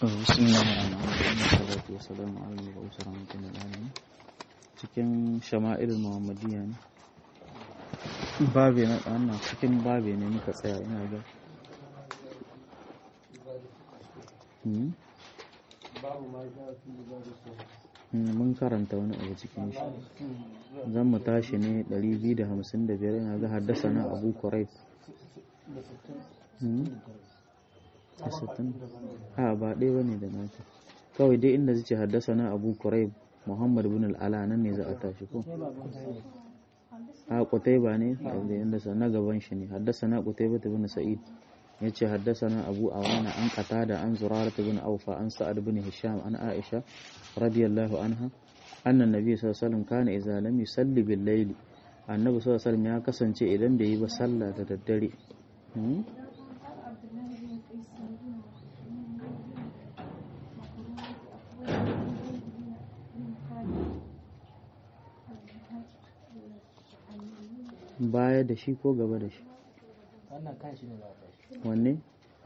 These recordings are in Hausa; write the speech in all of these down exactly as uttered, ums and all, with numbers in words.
بسم الله الرحمن الرحيم والصلاة والسلام على المبعوث رحمة للعالمين. cikin shama'il muhammadiyya ne babe na wannan cikin babe ne muka tsaya ina ga hmm? mun karanta wani abu cikin shi zan mu tashi ne ɗari biyu da hamsin da biyar ina ga haddasa na Abu Quraib a ba ɗaya bane da naka kawai dai inda zai haddasa na Abu Quraib Muhammad bin al-Ala nan ne za a tashi ko a Qutayba ne inda sa na gaban shi ne haddasa na Qutayba bin Sa'id yace haddasa na Abu Awana an Qatada an Zurara bin Awfa an Sa'ad bin Hisham an Aisha radiyallahu anha anna nabiy sallallahu alaihi wasallam kana idza lam yusalli bil layl annabi sallallahu alaihi wasallam ya kasance idan bai yi ba sallah da daddare baya da shi ko gaba da shi wannan kan shi ne ba ta shi wanne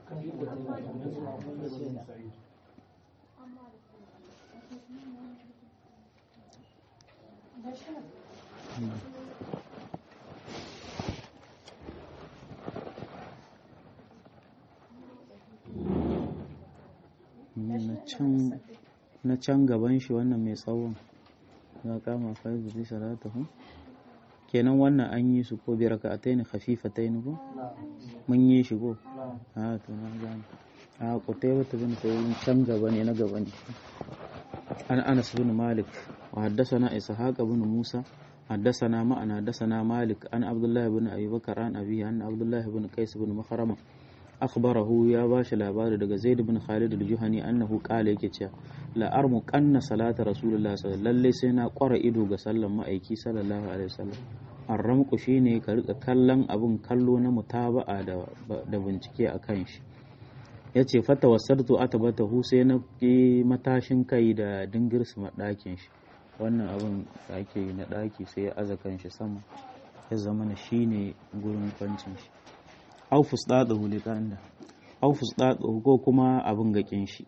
na can gaban shi wannan mai tsawon ya kama faizu zai salata hun kenan wannan an yi su ko bi raka'atayn khafifatayn ko mun yi shi ko a to na gane a Qutayba bin Sa'id can gaba ne na gaba ne an Anas bin Malik wa haddathana Ishaq bin Musa haddathana ma'ana haddathana Malik an Abdullah bin Abi Bakr an Abi an Abdullah bin Qais bin Makhrama akhbarahu ya bashi labari daga Zaid bin Khalid al-Juhani annahu qala yake cewa la armu qanna salata rasulullah sallallahu alaihi wasallam lalle sai na kwara ido ga sallan ma'aiki sallallahu alaihi wasallam arramku shine ka rika kallon abun kallo na mutaba'a da da bincike akan shi yace fata wasartu atabatahu sai na ki matashin kai da dingirsu madakin shi wannan abun da ake yi na daki sai ya aza kan shi sama ya zama na shine gurin kwancin shi au fusdadahu liqanda au fusdadahu ko kuma abun gakin shi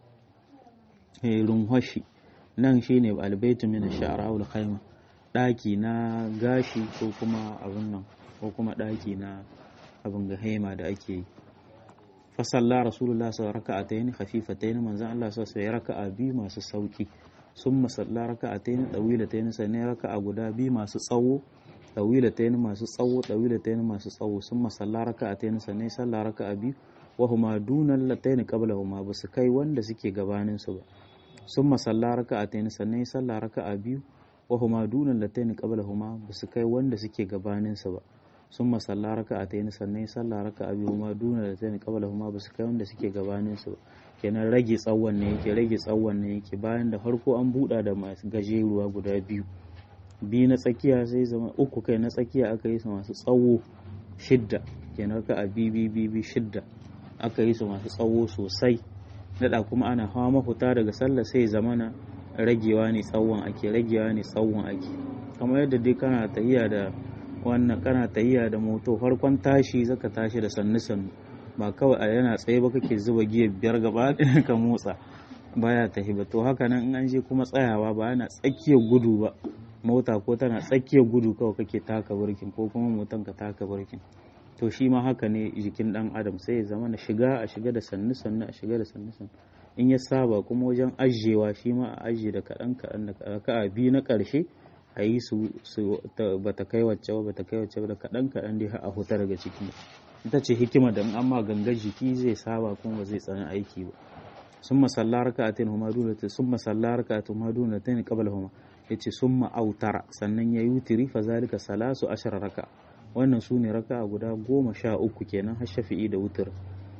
eh runhoshi nan shine albaitu min ash-sha'ra wal khayma daki na gashi ko kuma abun nan ko kuma daki na abun ga haima da ake yi fa salla rasulullah sallallahu alaihi raka'atayn khafifatayn manzon Allah sallallahu alaihi raka'a bi masu sauki summa salla raka'atayn dawilatayn sannan raka'a guda bi masu tsawo dawilatayn masu tsawo dawilatayn masu tsawo summa salla raka'atayn sannan salla raka'a bi wa huma dunal latayn qablahuma basu kai wanda suke gabanin su ba summa salla raka'atayn sannan salla raka'a biyu wa huma dunal latayn qablahuma basu kai wanda suke gabanin su ba summa salla raka'atayn sannan salla raka'a biyu huma dunal latayn qablahuma basu kai wanda suke gabanin su ba kenan rage tsawon ne yake rage tsawon ne yake bayan da farko an buɗa da masu gajeruwa guda biyu biyu na tsakiya sai zama uku kai na tsakiya aka yi su masu tsawo shidda kenan raka'a biyu biyu biyu shidda aka yi su masu tsawo sosai daɗa kuma ana hawa mafuta daga sallah sai zamana ragewa ne tsawon ake ragewa ne tsawon ake kamar yadda dai kana tahiya da wannan kana tahiya da moto farkon tashi zaka tashi da sannu sannu ba kawai a yana tsaye ba kake zuba giya biyar gaba ka motsa baya tahi ba to haka nan in an je kuma tsayawa ba yana tsakiyar gudu ba mota ko tana tsakiyar gudu kawai kake taka birkin ko kuma motan ka taka birkin to shi ma haka ne jikin dan adam sai ya zama na shiga a shiga da sannu sannu a shiga da sannu sannu in ya saba kuma wajen ajiyewa shi ma a ajiye da kaɗan kaɗan da raka'a biyu na ƙarshe a yi su ba ta kai wacce ba ta kai wacce ba da kaɗan kaɗan dai a huta daga ciki ita ce hikima da in amma gangar jiki zai saba kuma ba zai tsani aiki ba sun masalla raka'atin huma dunata sun masalla raka'atin huma dunata ne qabla huma yace summa autara sannan ya yutiri fa zalika salasu ashara raka wannan sune raka'a guda goma sha uku kenan har shafi'i da wutar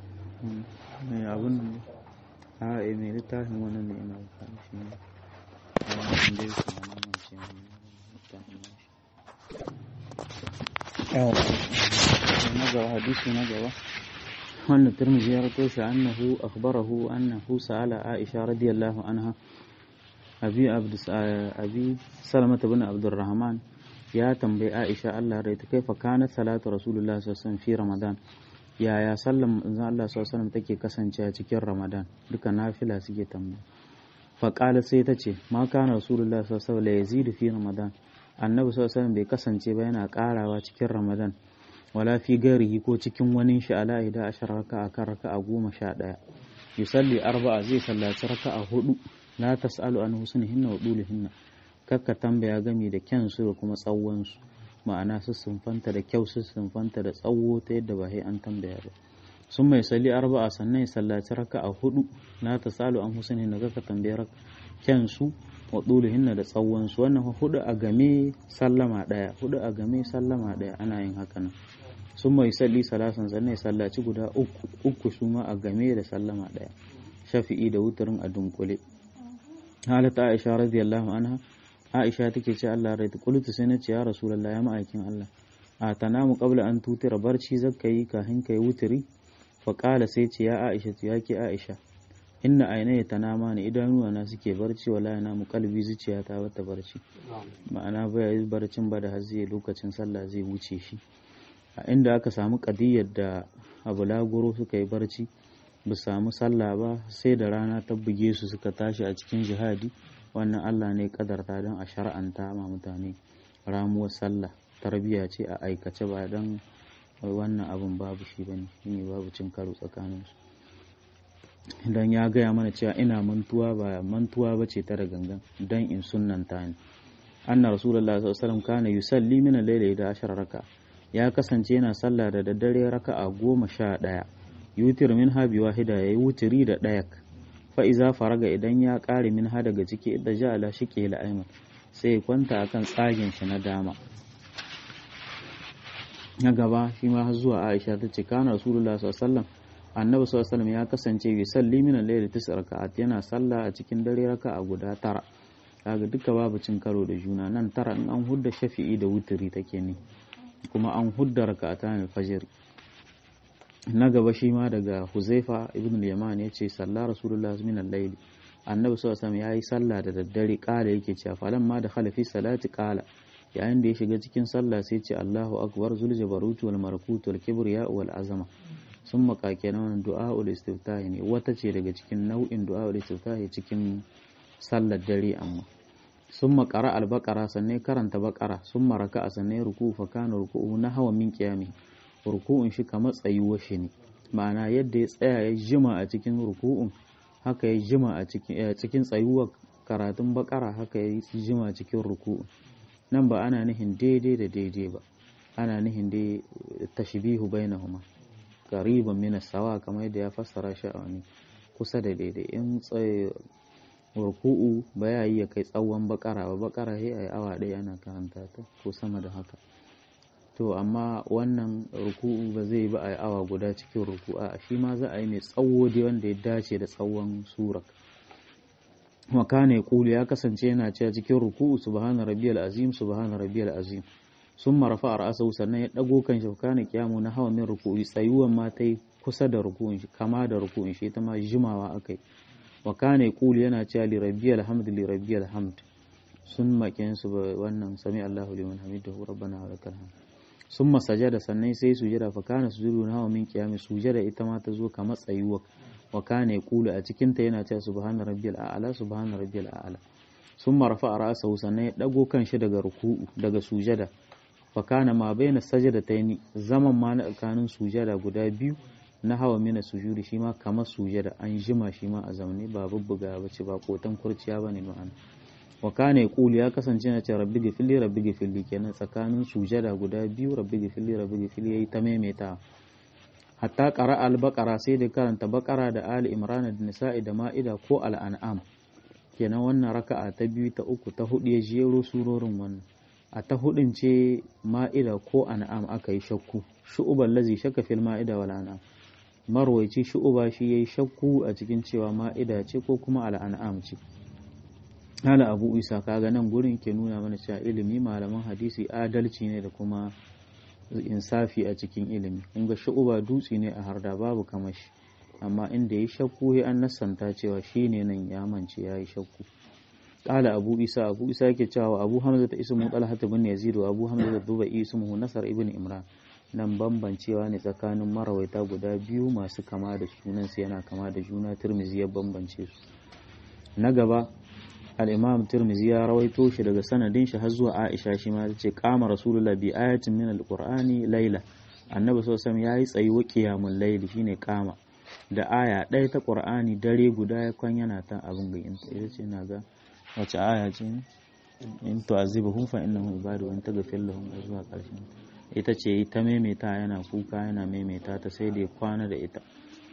mai abun a eh mai littafin wannan ne ina kan shi ne wannan dai su nan ce na gaba hadisi na gaba wannan Tirmidhi ya rawaito shi annahu akhbarahu annahu sa'ala Aisha radiyallahu anha abi abd abi Salamah ibn Abdurrahman ya tambayi Aisha Allah rai ta kaifa kana salatu Rasulullah sallallahu alaihi wasallam fi Ramadan yaya sallan manzon Allah sallallahu alaihi wasallam take kasancewa cikin Ramadan duka nafila suke tambaya fa qala sai ta ce ma kana rasulullahi sallallahu alaihi wasallam yazidu fi Ramadan annabi sallallahu alaihi wasallam bai kasance ba yana karawa cikin Ramadan wala fi garihi ko cikin wani shi ala ida ashar raka'a kan raka'a goma sha ɗaya yusalli arba'a zai sallaci raka'a hudu la tas'alu an husnihinna wa dulihinna kakka tambaya gami da kyan su da kuma tsawon su ma'ana su sunfanta da kyau su sunfanta da tsawo ta yadda ba sai an tambaya ba sun mai salli arba'a sannan ya sallaci raka'a hudu la tas'alu an husnihinna kakka tambaya kyan su wa dulihinna da tsawon su wannan hudu a game sallama daya hudu a game sallama daya ana yin haka nan sun mai salli salasan sannan ya sallaci guda uku uku su ma a game da sallama daya shafi'i da wutarin a dunkule halata aisha radiyallahu anha aisha take ce Allah rai qultu sai nace ya rasulullahi ya ma'aikin Allah a tanamu qabla an tutira barci zakkai kafin kai wutiri fa qala sai ce ya aisha ya ke aisha inna ainaya tanama ne idanuwa na suke barci wala yana mu kalbi zuciya ta wata barci ma'ana baya yi barcin ba da haziye lokacin sallah zai wuce shi a inda aka samu kadiyar da abu lagoro suka yi barci ba samu sallah ba sai da rana ta buge su suka tashi a cikin jihadi wannan Allah ne kadarta don a shar'anta ma mutane ramuwar sallah tarbiya ce a aikace ba don wannan abun babu shi bane shine babu cin karo tsakanin su dan ya gaya mana cewa ina mantuwa ba mantuwa bace ta da gangan dan in sunnanta ni anna rasulullahi sallallahu alaihi wasallam kana yusalli min al-layli da ashara raka ya kasance yana sallah da daddare raka'a goma sha ɗaya yutir min ha bi wahida yayi wutiri da ɗaya fa iza faraga idan ya kare min ha daga ciki da ja'ala shiqi al-ayman sai kwanta akan tsagin shi na dama na gaba shi ma har zuwa Aisha tace kana rasulullahi sallallahu alaihi wasallam annabi sallallahu alaihi wasallam ya kasance yusalli min al-layli tis'a raka'at yana sallah a cikin dare raka'a guda tara kaga duka babu cin karo da juna nan tara in an hudda shafi'i da wutiri take ne kuma an hudda raka'atan al-fajr na gaba shi ma daga Huzaifa ibn al-Yaman yace sallar rasulullahi min al-layli annabi sallallahu alaihi wasallam yayi sallah da daddare kala yake cewa falan ma da khalafi salati kala yayin da ya shiga cikin sallah sai ce Allahu akbar zul jabaruti wal malakut wal kibriya wal azama sun makake na wannan du'a'ul istiftahi ne wata ce daga cikin nau'in du'a'ul istiftahi cikin sallar dare amma sun makara al-baqara sannan karanta baqara sun maraka sannan ruku fa kana ruku'u na hawa min qiyami ruku'un shi kamar tsayuwa shi ne ma'ana yadda ya tsaya ya jima a cikin ruku'un haka ya jima a cikin cikin tsayuwar karatun baqara haka ya jima cikin ruku'un nan ba ana nihin daidai da daidai ba ana nihin dai tashbihu bainahuma qariban min as-sawa kamar yadda ya fassara shi a wani kusa da daidai in tsaye ruku'u ba ya yi ya kai tsawon bakara ba bakara sai ayi awa ɗaya ana karanta ta ko sama da haka to amma wannan ruku'u ba zai ba ayi awa guda cikin ruku'a shi ma za a yi mai tsawo dai wanda ya dace da tsawon surar makana ya kulu ya kasance yana cewa cikin ruku'u subhana rabbiyal azim subhana rabbiyal azim sun marafa a ra'asa sannan ya dago kan shi kana kiyamu na hawa min ruku'i tsayuwan ma tai kusa da ruku'in shi kama da ruku'in shi ita ma jimawa akai wa kana yaqulu yana cewa li rabbiyal hamd li rabbiyal hamd sun makin su wannan sami Allahu liman hamidahu rabbana wa lakal hamd summa sajada sannan sai sujada fa kana sujudu na hawa min qiyami sujada ita ma ta zo kamar tsayuwa wa kana yaqulu a cikin ta yana cewa subhana rabbiyal a'la subhana rabbiyal a'la summa rafa'a ra'sahu sannan ya dago kan shi daga ruku'u daga sujada fakana ma baina sajadataini zaman ma na tsakanin sujada guda biyu na hawa mina sujudi shi ma kamar sujada an jima shi ma a zamne ba bubbuga ba ce ba kotan kurciya bane ma'ana wa kana yaqulu ya kasance na ce rabbi gifilli rabbi gifilli kenan tsakanin sujada guda biyu rabbi gifilli rabbi gifilli yayi ta maimaita hatta qara al-baqara sai da karanta baqara da ali imran da nisa'i da ma'ida ko al-an'am kenan wannan raka'a ta biyu ta uku ta hudu ya jero surorin wannan a ta hudun ce ma'ida ko an'am aka yi shakku shu'uban lazi shakka fil ma'ida wal an'am marwaici shu'uba shi yayi shakku a cikin cewa ma'ida ce ko kuma al an'am ce hala abu isa kaga nan gurin ke nuna mana cewa ilimi malaman hadisi adalci ne da kuma insafi a cikin ilimi kun ga shu'uba dutse ne a harda babu kamar shi amma inda yayi shakku sai an nasanta cewa shine nan ya mance yayi shakku قال أبو إيسى أبو إيسى كتشاو أبو حمزة اسمه طلحة بن يزيد وأبو حمزة الضبئي اسمه نصر ابن إمران nan bambancewa ne tsakanin marawaita guda biyu masu kama da sunan su yana kama da juna. Tirmizi ya bambance su. Na gaba al-Imam Tirmizi ya rawaito shi daga sanadin shi har zuwa Aisha, shi ma tace qama Rasulullah bi ayatin min al-Qur'ani layla, annabi sallallahu alaihi wasallam yayi tsayuwa qiyamul layli shine qama da aya ɗaya ta Qur'ani dare guda ya kwan yana ta abin ga ita ce na ga wace aya ce in tu'azibuhum fa innahum ibadu wa in taghfir lahum zuwa ƙarshen ita ce ta maimaita yana kuka yana maimaita ta sai da ya kwana da ita.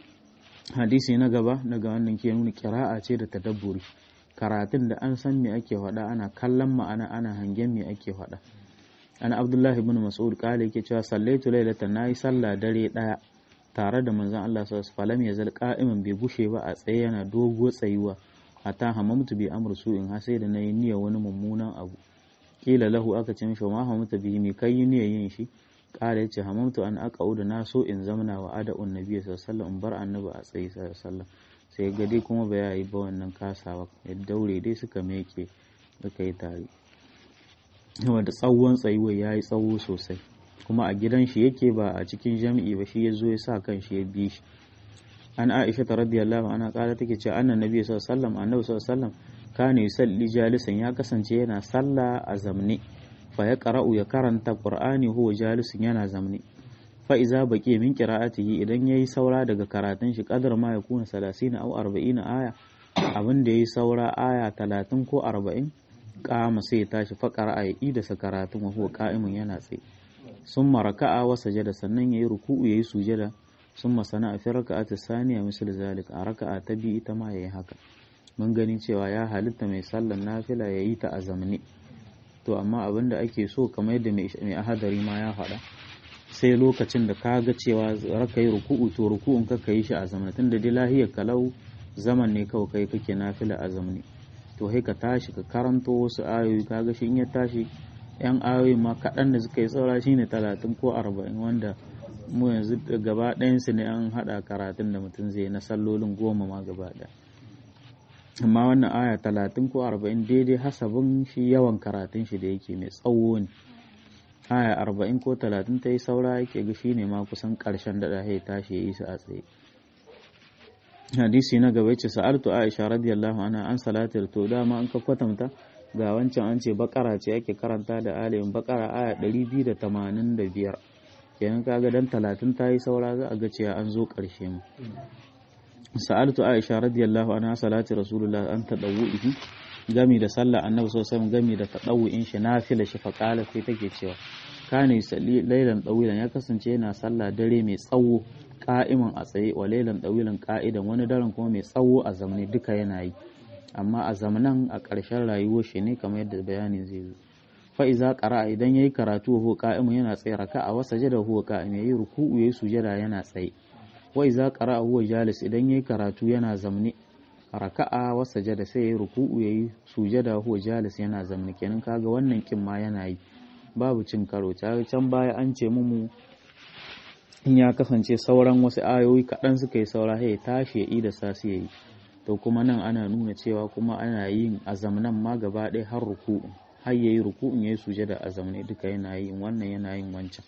Hadisi na gaba daga wannan ke nuna qira'a ce da tadabburi, karatun da an san me ake faɗa ana kallon ma'ana ana hangen me ake faɗa. Ana Abdullah ibn Mas'ud kale yake cewa sallaitu lailatan, nayi sallah dare daya tare da manzon Allah sallallahu alaihi wasallam, ya zal qa'iman bai gushe ba a tsaye yana dogo tsayuwa, hatta hamamtu bi amr su'in har sai da nayi niyya wani mummunan abu. Kila lahu aka ce mishi ma hamamtu bi mi kai niyya yin shi, kala yace hamamtu an aqauda na so in zamana wa ada'un nabiy sallallahu alaihi wasallam in bar annabi a tsaye sallallahu alaihi wasallam. Sai ga dai kuma bai yi ba wannan kasawa, ya daure dai suka meke suka yi tare. Kuma da tsawon tsayuwa yayi tsawo sosai, kuma a gidan shi yake ba a cikin jami'i ba, shi ya zo ya sa kan shi ya bi shi. An Aisha ta radiyallahu anha kala take cewa annan nabi sallallahu alaihi wasallam annabi sallallahu alaihi wasallam kana yusalli jalisan, ya kasance yana sallah a zamne, fa ya qara'u ya karanta qur'ani huwa jalisun yana zamne. Fa iza baqi min qira'atihi, idan yayi saura daga karatun shi qadar ma yakuna salasina aw arba'ina aya, abin da yayi saura aya talatin ko arba'in, qama sai ya tashi fa qara'a ya ida sa karatun wa huwa qa'imun yana tsaye. Summa raka'a wa sajada, sannan yayi ruku'u yayi sujada. Summa sana'a fi raka'ati saniya misal zalika, a raka'a ta biyu ita ma yayi haka. Mun gani cewa ya halitta mai sallar nafila yayi ta a zamne, to amma abinda ake so kamar yadda mai ahadari ma ya faɗa, sai lokacin da ka ga cewa raka yi ruku'u to ruku'un ka kai shi a zamne, tunda dai lahiyar kalau zaman ne kawai kai kake nafila a zamne, to sai ka tashi ka karanto wasu ayoyi, kaga shi in ya tashi yan ayoyi ma kaɗan da suka yi saura shine talatin ko arba'in, wanda mu yanzu gaba ɗayansu ne an haɗa karatun da mutum zai na sallolin goma ma gaba ɗaya. Amma wannan aya talatin ko arba'in daidai hasabin shi yawan karatun shi da yake mai tsawo ne. Aya arba'in ko talatin ta yi saura yake ga shi ne ma kusan ƙarshen daɗa ya tashi ya yi su a tsaye. Hadisi na gaba yace sa'altu Aisha radiyallahu anha an salatar, to dama an ka kwatanta ga wancan an ce bakara ce ake karanta da alimin bakara aya ɗari biyu da tamanin da biyar, kenan kaga dan talatin ta yi saura za a ga cewa an zo ƙarshe mu. Sa'altu Aisha radiyallahu anha salati rasulullah an tadawuhi, gami da sallah annabi sallallahu alaihi wasallam, gami da tadawuin shi nafila shi, fa qala sai take cewa kana yusalli laylan dawilan, ya kasance yana sallah dare mai tsawo qa'iman a tsaye, wa laylan dawilan qa'idan, wani daren kuma mai tsawo a zamane, duka yana yi, amma a zamanan a ƙarshen rayuwar shi ne kamar yadda bayanin zai zo. Fa iza qara'a, idan yayi karatu huwa qa'imun yana tsaye, raka'a wa sajada huwa qa'im, yayi ruku'u yayi sujada yana tsaye. Wa iza qara'a huwa jalis, idan yayi karatu yana zamne, raka'a wa sajada sai yayi ruku'u yayi sujada huwa jalis yana zamne, kenan kaga wannan kin ma yana yi, babu cin karo. Can baya an ce mu in ya kasance sauran wasu ayoyi kaɗan suka yi saura sai ya tashi ya ida sa su yayi, to kuma nan ana nuna cewa kuma ana yin azamnan ma gaba ɗaya har ruku'u, har yayi ruku'un yayi sujada a zamne, duka yana yin wannan yana yin wancan.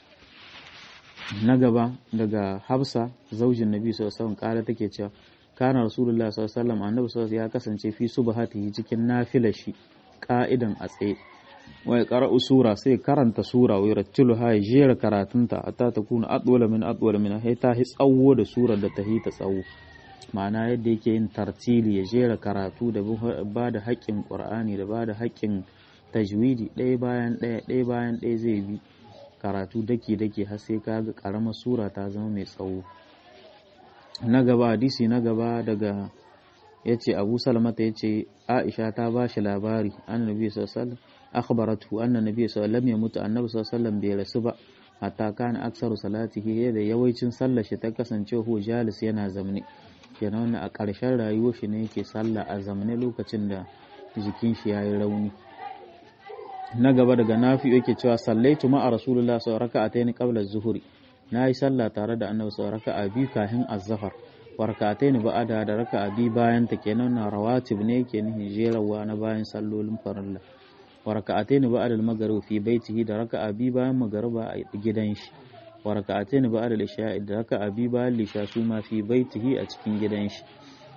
Na gaba daga Hafsa zaujin Nabi sallallahu alaihi wasallam kala take cewa kana Rasulullah sallallahu alaihi wasallam annabi sallallahu alaihi wasallam ya kasance fi subhatihi cikin nafilar shi ka'idan a tsaye, wa qara'u sura sai karanta sura wa yarattiluha ya jera karatunta hatta takuna adwala min adwala min, hay ta hi tsawo da surar da ta hi ta tsawo, ma'ana yadda yake yin tartili ya jera karatu da ba da haƙƙin Qur'ani da ba da haƙƙin tajwidi ɗaya bayan ɗaya ɗaya bayan ɗaya zai bi karatu dake dake har sai kaga karamar sura ta zama mai tsawo. Na gaba hadisi na gaba daga yace Abu Salamata yace Aisha ta ba shi labari annabi sallallahu alaihi wasallam akhbaratu anna nabiy sallallahu alaihi wasallam ya mutu, annabi sallallahu alaihi wasallam bai rasu ba, hatta kana aksaru salatihi, da yawancin sallar shi ta kasance hu jalis yana zamne, kenan wannan a ƙarshen rayuwar shi ne yake sallah a zamne lokacin da jikin shi yayi rauni. Na gaba daga Nafi yake cewa sallaitu ma'a rasulullah sallallahu alaihi wasallam raka'atayn qabla az-zuhri, nayi sallah tare da annabi sallallahu alaihi wasallam raka'a biyu kafin az-zuhr, wa raka'atayn ba'da da raka'a biyu bayan ta, kenan na rawatib ne yake nihin jerawa na bayan sallolin farilla. Wa raka'atayn ba'da al-maghrib fi baitihi, da raka'a biyu bayan magriba a gidan shi. wa raka'atayn ba'da al-isha da raka'a bi bayan lisha su ma fi baitihi a cikin gidan shi.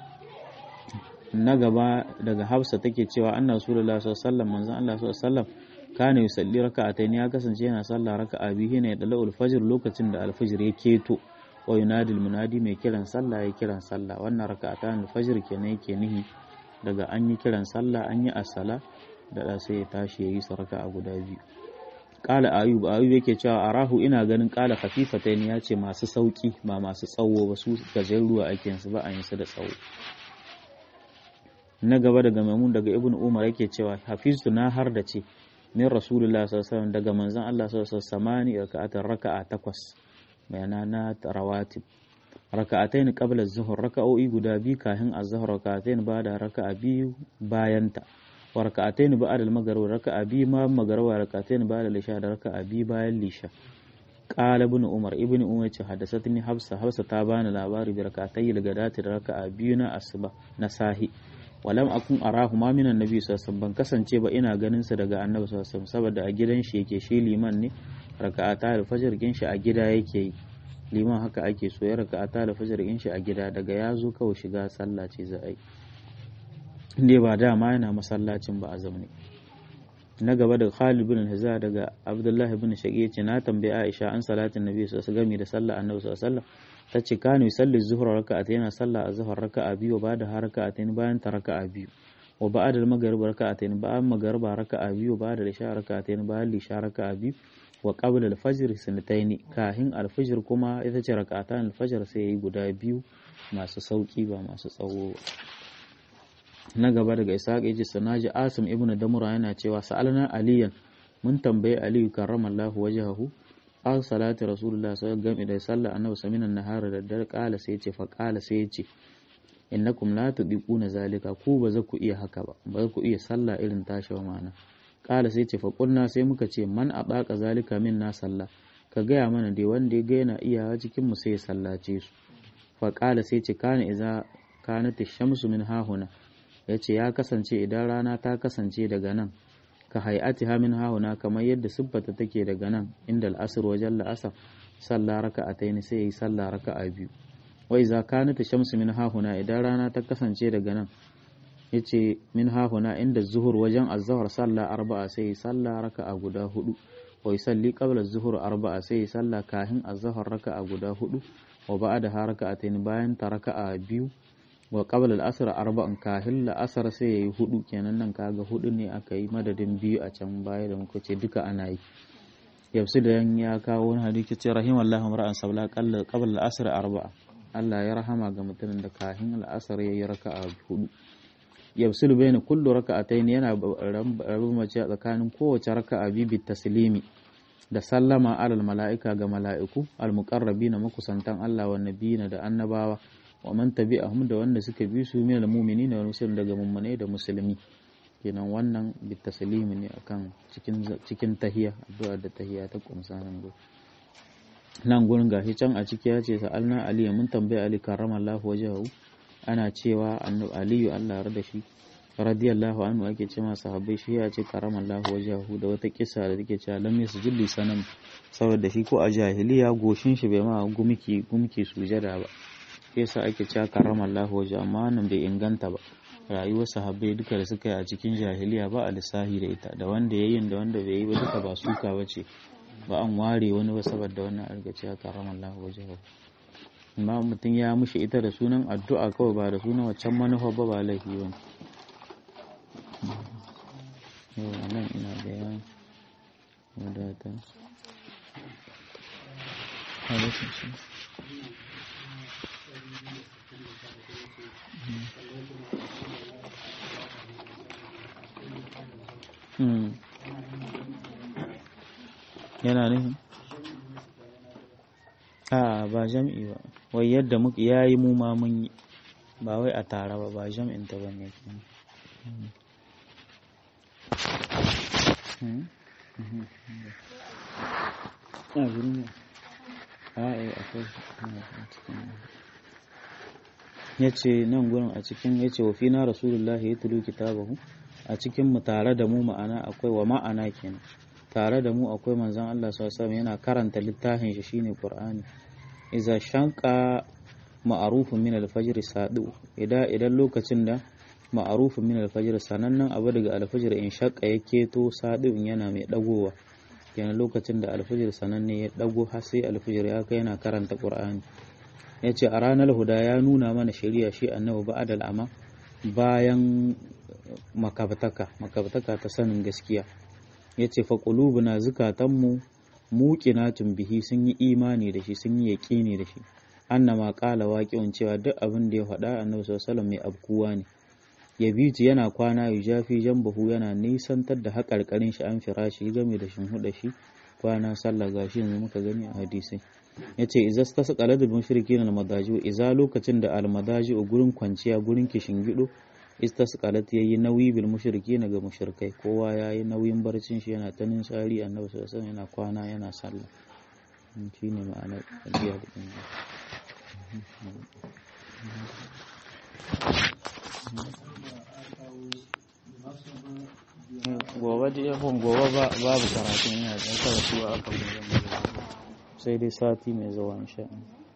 Na gaba daga Hafsa take cewa anna Rasulullahi sallallahu alaihi wasallam manzon Allah sallallahu alaihi wasallam kana yusalli raka'atayn ya kasance yana sallah raka'a biyu ne da la'ul fajr lokacin da al-fajr ya keto wa yunadi al-munadi mai kiran sallah ya kiran sallah wannan raka'atan al-fajr kenan yake nihi daga an yi kiran sallah an yi as-sala da da sai ya tashi yayi raka'a guda biyu. Qala Ayub Ayub yake cewa arahu ina ganin qala khafifatayn ya ce masu sauki ba masu tsawo ba su gajeruwa ake su ba a yin su da tsawo. Na gaba daga Maimun daga Ibn Umar yake cewa hafiztu na har da ce min Rasulullah sallallahu alaihi wasallam daga manzon Allah sallallahu alaihi wasallam samani raka'atan raka'a takwas bayana na rawatib raka'atayn qabla az-zuhr raka'o'i guda biyu kafin az-zuhr raka'atayn ba'da raka'a biyu bayanta wa raka'atayn ba'da al-maghrib raka'a biyu ma maghrib wa raka'atayn ba'da al-isha da raka'a biyu bayan lisha. Qala Ibn Umar Ibn Umar ce hadasatni Hafsa Hafsa ta bani labari bi raka'atay al-gadati da raka'a biyu na asuba na sahi walam akun arahu ma minan nabi sallallahu alaihi wasallam ban kasance ba ina ganin sa daga annabi sallallahu alaihi wasallam saboda a gidan shi yake shi liman ne raka'ata al-fajr kin shi a gida yake yi liman haka ake so ya raka'ata al-fajr kin shi a gida daga yazo kawai shiga sallah ce za a yi inde ba dama yana masallacin ba a zaune. Na gaba daga Khalid bin Hizza daga Abdullah ibn Shaqi ce na tambaye Aisha an salatin nabi sallallahu alaihi wasallam da sallah annabi sallallahu alaihi wasallam tace kanu yusalli zuhra raka'at yana sallah azhar raka'a biyu ba da haraka'atain bayan ta raka'a biyu wa ba'da al-maghrib raka'atain bayan maghrib raka'a biyu ba da isha raka'atain bayan isha raka'a biyu wa qabla al-fajr sanataini kahin al-fajr kuma ita ce raka'atan al-fajr sai yayi guda biyu masu sauki ba masu tsawo. Na gaba daga Ishaq yace sanaji Asim ibn Damura yana cewa sa'alna aliyan mun tambaye Aliyu karramallahu wajhahu an salati rasulullah sallallahu alaihi wasallam da sallar annabi saminan nahara da dare kala sai yace fa kala sai yace innakum la tudiquna zalika ku ba za ku iya haka ba ba za ku iya sallah irin tashi ba mana kala sai yace fa kunna sai muka ce man abaka zalika minna sallah ka gaya mana dai wanda ya ga yana iya cikin mu sai ya sallace su fa kala sai yace kana iza kanat ash-shamsu min hahuna yace ya kasance idan rana ta kasance daga nan ka hay'atiha min hahuna kamar yadda siffata take daga nan inda al-asr wajen al-asr salla raka'atayn sai yi salla raka'a biyu wa iza kanat ash-shamsu min hahuna idan rana ta kasance daga nan yace min hahuna inda zuhur wajen az-zuhr salla arba'a sai yi salla raka'a guda hudu wa yusalli qabla az-zuhr arba'a sai yi salla kahin az-zuhr raka'a guda hudu wa ba'da haraka'atayn bayan ta raka'a biyu wa qabla al-asr arba'an kahil al-asr sai yayi hudu kenan nan kaga hudu ne aka yi madadin biyu a can baya da muka ce duka ana yi. Yafsu da yan ya kawo wani hadisi ce rahimallahu mar'an sabla qabla al-asr arba'a Allah ya rahama ga mutumin da kahin al-asr yayi raka'a hudu. Yafsu bayna kullu raka'atayn yana rabu mace tsakanin kowace raka'a bi bi taslimi da sallama alal mala'ika ga mala'iku al-muqarrabina makusantan Allah wa nabiyina da annabawa wa man tabi'ahum da wanda suka bi su min al-mu'minina wal muslimin daga mummune da musulmi kenan wannan bitaslimi ne akan cikin cikin tahiyya addu'a da tahiyya ta kumsa nan go nan gurin gashi can a ciki ya ce sa'alna ali mun tambaye ali karramallahu wajhahu ana cewa annabi aliyu Allah ya rada shi radiyallahu anhu ake ce masa sahabbai shi ya ce karramallahu wajhahu da wata kissa da take cewa lam yasjud li sanam saboda shi ko a jahiliya goshin shi bai ma gumki gumki sujada ba yasa ake cewa karramallahu wajhahu amma nan bai inganta ba rayuwar sahabbai duka da suka yi a cikin jahiliya ba a lissahi da ita da wanda yayin da wanda bai yi ba duka ba suka bace ba an ware wani ba saboda wannan arga cewa karramallahu wajhahu amma mutum ya mushi ita da sunan addu'a kawai ba da sunan waccan manufa ba ba laifi ba yau nan ina da ya wadata yana nufin a ba jam'i ba wai yadda muka yayi mu ma mun yi ba wai a tare ba ba jam'in ta bane kenan a gurin ne a eh akwai yace nan gurin a cikin yace wa fina rasulullahi yatlu kitabahu a cikin mu tare da mu ma'ana akwai wa ma'ana kenan tare da mu akwai manzon Allah sallallahu alaihi wasallam yana karanta littafin shi shine Qur'ani iza shanqa ma'arufun min al-fajr sadu idan idan lokacin da ma'arufun min al-fajr sanannan abu daga al-fajr in shaqqa yake to sadu yana mai dagowa kenan lokacin da al-fajr sananne ya dago har sai al-fajr ya kai yana karanta Qur'ani yace a ranar huda ya nuna mana shari'a shi annabi ba'da al-ama bayan makabtaka makabtaka ta sanin gaskiya yace fa qulubuna zukatanmu muqinatun bihi sun yi imani da shi sun yi yaqini da shi annama qala waqi'un cewa duk abin da ya faɗa annabi sallallahu alaihi wasallam mai abkuwa ne yabiti yana kwana yujafi jambahu yana nisantar da haƙarƙarin shi an firashi game da shinhuda shi kwana sallah gashi yanzu muka gani a hadisi yace idza stasqala bil mushrikin al madaji idza lokacin da al madaji gurin kwanciya gurin kishingido istasqalat yayi nauyi bil mushrikin ga mushrikai kowa yayi nauyin barcin shi yana tanin shari annabi sallallahu alaihi wasallam yana kwana yana sallah shine ma'anar hadiya din gobe da yahon gobe babu karatun yana da karatu a kan sai dai sati mai zuwa insha Allah.